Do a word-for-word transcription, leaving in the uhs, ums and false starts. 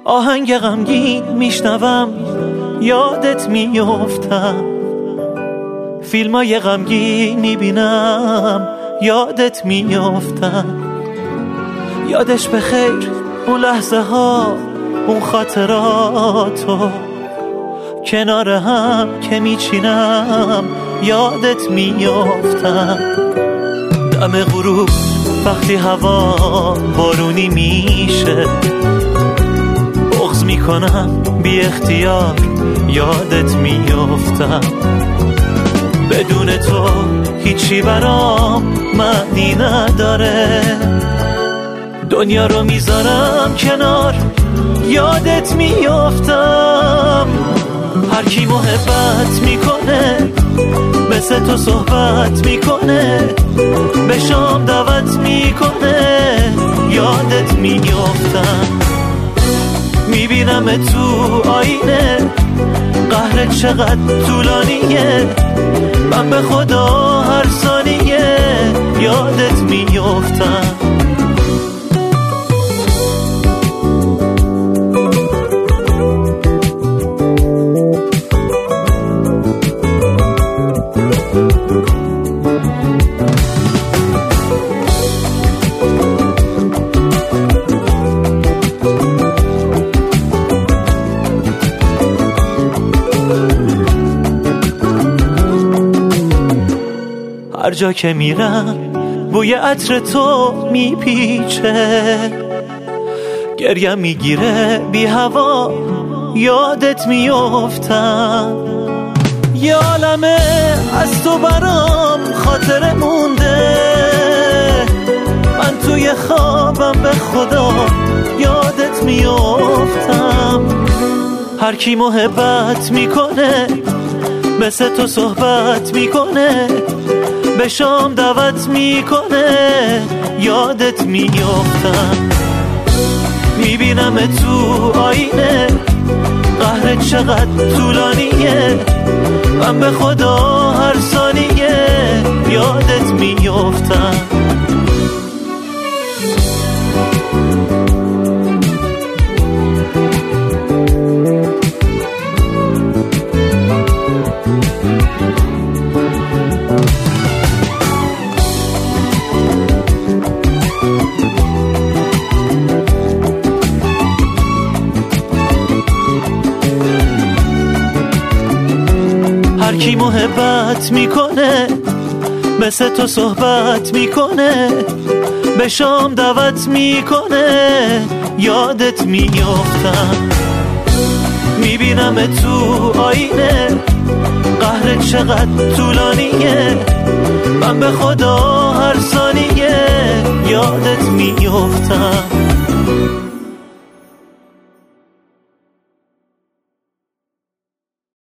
آهنگ غمگین میشنوم یادت میافتم، فیلمای غمگین میبینم یادت میافتم. یادش بخیر اون لحظه ها، اون خاطراتو کنار هم که میچینم یادت میافتم. دم غروب وقتی هوا بارونی میشه، بغض میکنم بی اختیار یادت میافتم. بدون تو هیچی برام معنی نداره، دنیا رو میذارم کنار یادت میافتم. هر کی محبت میکنه مثل تو صحبت میکنه، به شام دعوت میکنه یادت میافتم. میبینم تو آینه قهر چقدر طولانیه، من به خدا هر ثانیه یادت میافتم. هر جا که میرم بوی عطر تو میپیچه، گریم میگیره بی هوا یادت میافتم. یه عالمه از تو برام خاطره مونده، من توی خوابم به خدا یادت میافتم. هر کی محبت میکنه مثل تو صحبت میکنه، به شام دعوت میکنه یادت میافتم. میبینم تو آینه قهر چقدر طولانیه، من به خدا هر ثانیه یادت میافتم. هر کی محبت میکنه مثل تو صحبت میکنه، به شام دعوت میکنه یادت میافتم. میبینم تو آینه قهر چقدر طولانیه، من به خدا هر ثانیه یادت میافتم.